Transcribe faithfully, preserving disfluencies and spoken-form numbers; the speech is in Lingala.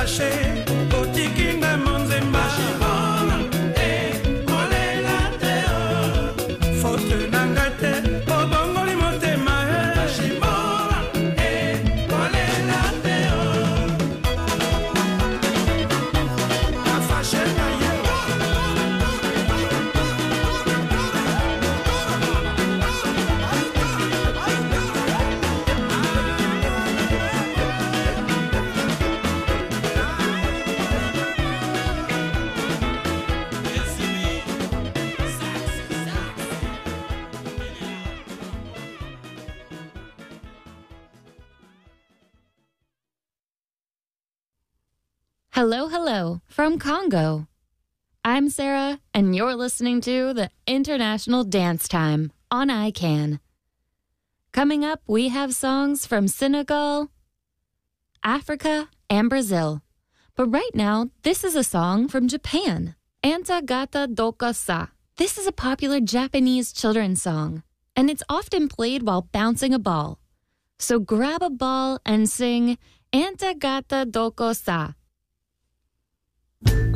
Hello, hello from Congo. I'm Sarah, and you're listening to the International Dance Time on I CAN. Coming up, we have songs from Senegal, Africa, and Brazil. But right now, this is a song from Japan, Anta Gata Doko Sa. This is a popular Japanese children's song, and it's often played while bouncing a ball. So grab a ball and sing Anta Gata Doko Sa.